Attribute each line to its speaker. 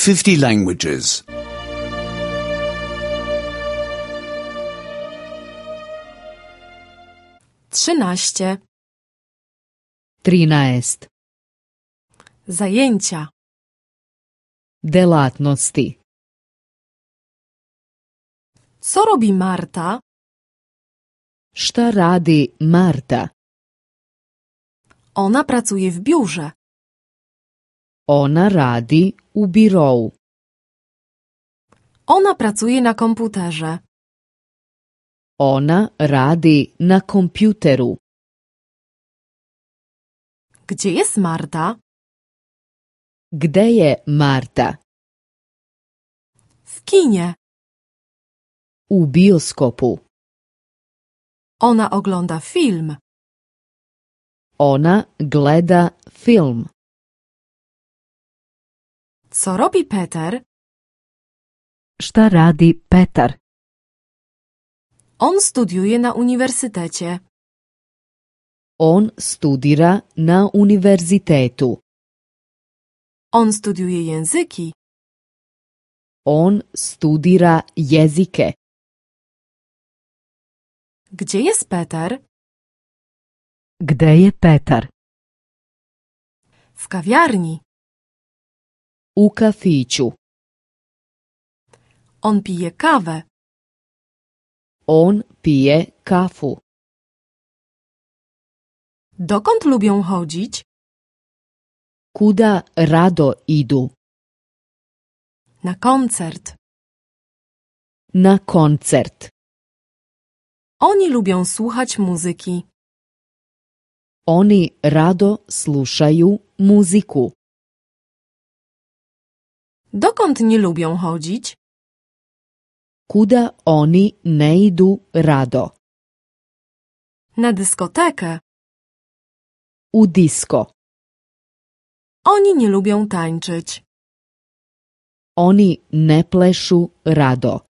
Speaker 1: 50 languages.
Speaker 2: 13.
Speaker 3: 13.
Speaker 2: Zajęcia.
Speaker 3: Delatnosti.
Speaker 2: Co robi Marta?
Speaker 3: Šta radi Marta?
Speaker 2: Ona pracuje w biurze.
Speaker 3: Ona radi u birou.
Speaker 2: Ona pracuje na komputerze.
Speaker 3: Ona radi na kompjuteru.
Speaker 2: Gdzie jest Marta?
Speaker 3: Gde je Marta?
Speaker 2: W kinie.
Speaker 3: U bioskopu.
Speaker 2: Ona ogląda film.
Speaker 3: Ona gleda film.
Speaker 2: Co robi Peter?
Speaker 3: Šta radi Petar?
Speaker 2: On studiuje na uniwersytecie.
Speaker 3: On studira na univerzitetu.
Speaker 2: On studiuje języki.
Speaker 3: On studira jezike.
Speaker 2: Gdzie jest Peter?
Speaker 3: Gde je Petar?
Speaker 2: W kawiarni.
Speaker 3: U kafiću.
Speaker 2: On pije kawę.
Speaker 3: On pije kafu.
Speaker 2: Dokąd lubią chodzić?
Speaker 3: Kuda rado idu?
Speaker 2: Na koncert.
Speaker 3: Na koncert.
Speaker 2: Oni lubią słuchać muzyki.
Speaker 3: Oni rado slušaju muziku.
Speaker 2: Dokąd nie lubią chodzić?
Speaker 3: Kuda oni ne idu rado?
Speaker 2: Na dyskotekę.
Speaker 3: U disko.
Speaker 2: Oni nie lubią tańczyć.
Speaker 3: Oni ne plešu rado.